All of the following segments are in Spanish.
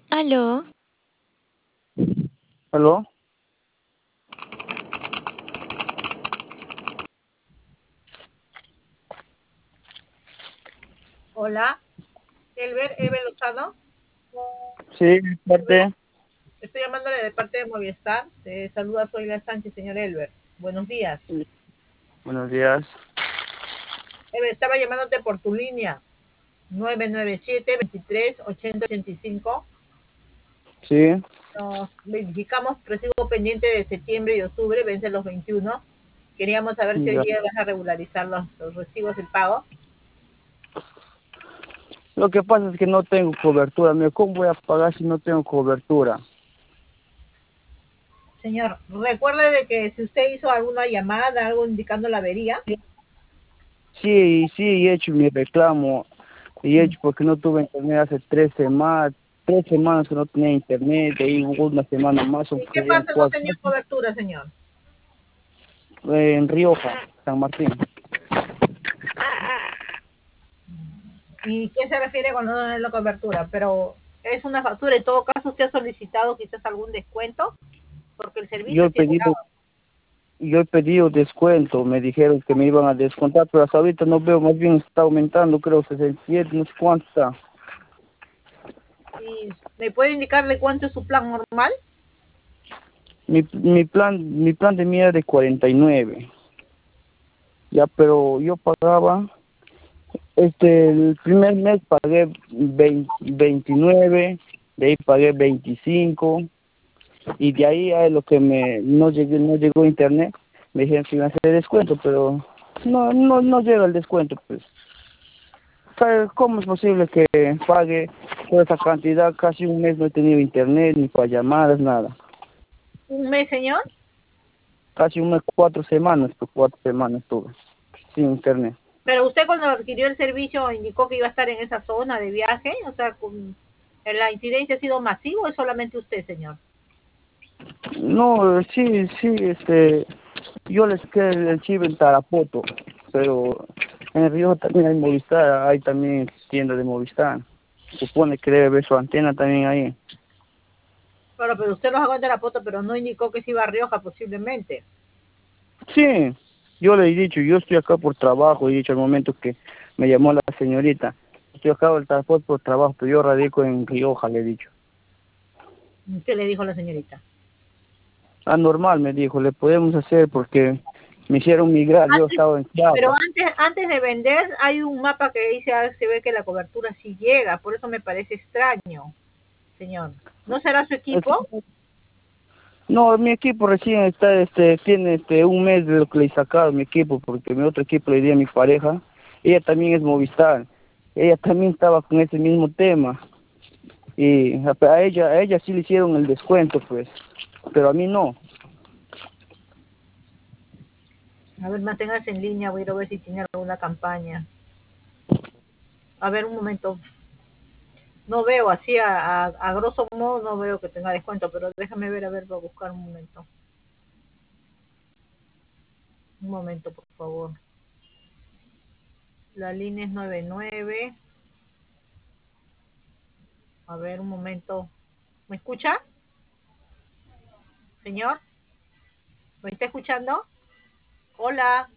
Aló, ¿Aló? Hola, Elber Lozano. Sí, Elber, parte. estoy llamándole de parte de Movistar. Te saluda Zoila Sánchez, señor Elber. Buenos días. Buenos días. Elber, estaba llamándote por tu línea 997-23-8085. Sí, Nos verificamos recibo pendiente de septiembre y octubre, vence los 21. Queríamos saber si hoy ya. día vas a regularizar los recibos del pago. Lo que pasa es que no tengo cobertura. ¿Cómo voy a pagar si no tengo cobertura? Señor, recuerde de que si usted hizo alguna llamada, algo indicando la avería. Sí, he hecho mi reclamo. Y he hecho porque no tuve internet hace 3 semanas. 3 semanas que no tenía internet. De ahí hubo una semana más, ¿En qué serían parte no cuatro. tenía cobertura, señor? En Rioja, San Martín. ¿Y qué se refiere cuando no es la cobertura? Pero es una factura. En todo caso, usted ha solicitado quizás algún descuento porque el Yo servicio he sí ha pedido, llegado. yo he pedido descuento. Me dijeron que me iban a descontar, pero hasta ahorita no veo. Más bien está aumentando, creo, 67, no sé cuánto está. ¿Y me puede indicarle cuánto es su plan normal? Mi plan de mí era de 49. Ya, pero yo pagaba, el primer mes pagué 29, de ahí pagué 25, y de ahí a lo que no llegó internet, me dijeron que iban a hacer descuento, pero no llega el descuento, pues. ¿Cómo es posible que pague toda esa cantidad? Casi un mes no he tenido internet, ni para llamadas, nada. ¿Un mes, señor? Casi un mes, 4 semanas, pues 4 semanas tuve sin internet. Pero usted cuando adquirió el servicio indicó que iba a estar en esa zona de viaje. O sea, ¿la incidencia ha sido masiva o es solamente usted, señor? No, sí, yo les quedé el chip en Tarapoto, pero en Río también hay Movistar, hay también tienda de Movistar. Supone que debe ver su antena también ahí. Bueno, pero usted nos aguanta la foto, pero no indicó que se iba a Rioja posiblemente. Sí, yo le he dicho, yo estoy acá por trabajo, he dicho al momento que me llamó la señorita, estoy acá en Tarapoto por trabajo, pero yo radico en Rioja, le he dicho. ¿Qué le dijo la señorita? Ah, normal, me dijo, le podemos hacer porque me hicieron migrar, yo Antes, estaba en pero Chiapas. antes de vender hay un mapa que dice, se ve que la cobertura sí llega, por eso me parece extraño, señor. ¿No será su equipo? No, mi equipo recién tiene un mes de lo que le he sacado mi equipo, porque mi otro equipo le di a mi pareja. Ella también es Movistar. Ella también estaba con ese mismo tema. Y a ella sí le hicieron el descuento, pues, pero a mí no. A ver, manténgase en línea, voy a ir a ver si tiene alguna campaña. A ver, un momento. No veo así, a grosso modo no veo que tenga descuento, pero déjame ver, a ver, voy a buscar un momento. Un momento, por favor. La línea es 99. A ver, un momento. ¿Me escucha, señor? ¿Me está escuchando? Hola.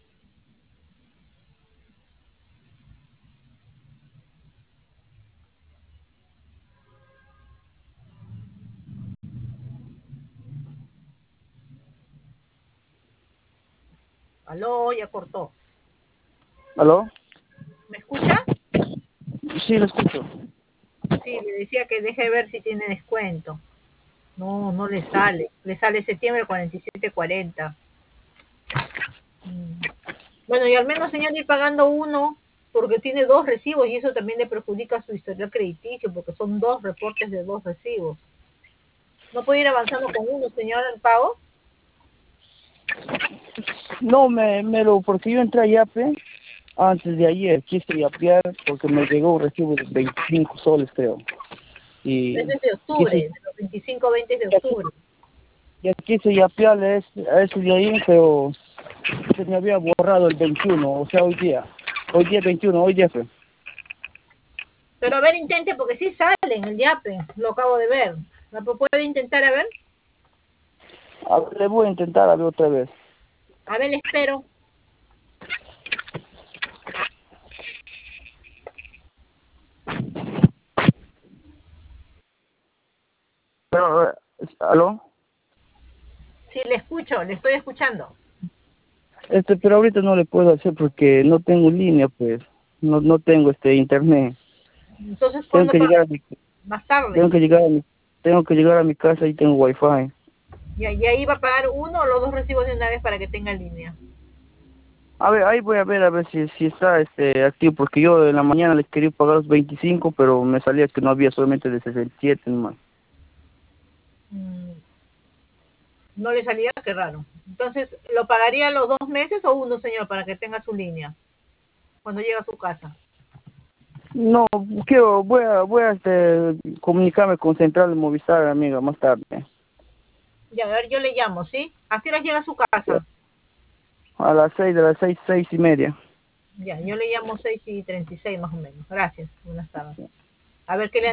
Aló, ya cortó. ¿Aló? ¿Me escucha? Sí, lo escucho. Sí, le decía que deje ver si tiene descuento. No, no le sale. Le sale septiembre 47.40. Mm. Bueno, y al menos señor ir pagando uno, porque tiene dos recibos y eso también le perjudica su historial crediticio, porque son dos reportes de dos recibos. ¿No puede ir avanzando con uno, señor, el pago? No, porque yo entré a Yape antes de ayer, quise yapear porque me llegó un recibo de 25 soles, creo. Y Ese es de octubre, quise de los 25-20 de octubre. Ya quise yapearle a ese de ahí, pero se me había borrado el 21, o sea, hoy día 21, hoy día fue. Pero a ver, intente, porque sí sale en el Yape, lo acabo de ver. ¿Puede intentar a ver? A ver, le voy a intentar a ver otra vez. A ver, le espero. Pero, ¿aló? Sí, le escucho, le estoy escuchando. Pero ahorita no le puedo hacer porque no tengo línea, pues. No tengo internet. Entonces, Tengo ¿cuándo que llegar a mi, más tarde? tengo que llegar a mi, tengo que llegar a mi casa y tengo wifi. Y ahí va a pagar uno o los dos recibos de una vez para que tenga línea. A ver, ahí voy a ver si está activo, porque yo en la mañana les quería pagar los 25, pero me salía que no había, solamente de 67 nomás. Mm, no le salía, qué raro. Entonces, ¿lo pagaría los 2 meses o uno, señor, para que tenga su línea cuando llegue a su casa? No, voy a comunicarme con Central de Movistar, amiga, más tarde. Ya, a ver, yo le llamo, ¿sí? ¿A qué hora llega a su casa? A las 6, de las 6:30. Ya, yo le llamo 6:36 más o menos. Gracias, buenas tardes. A ver qué le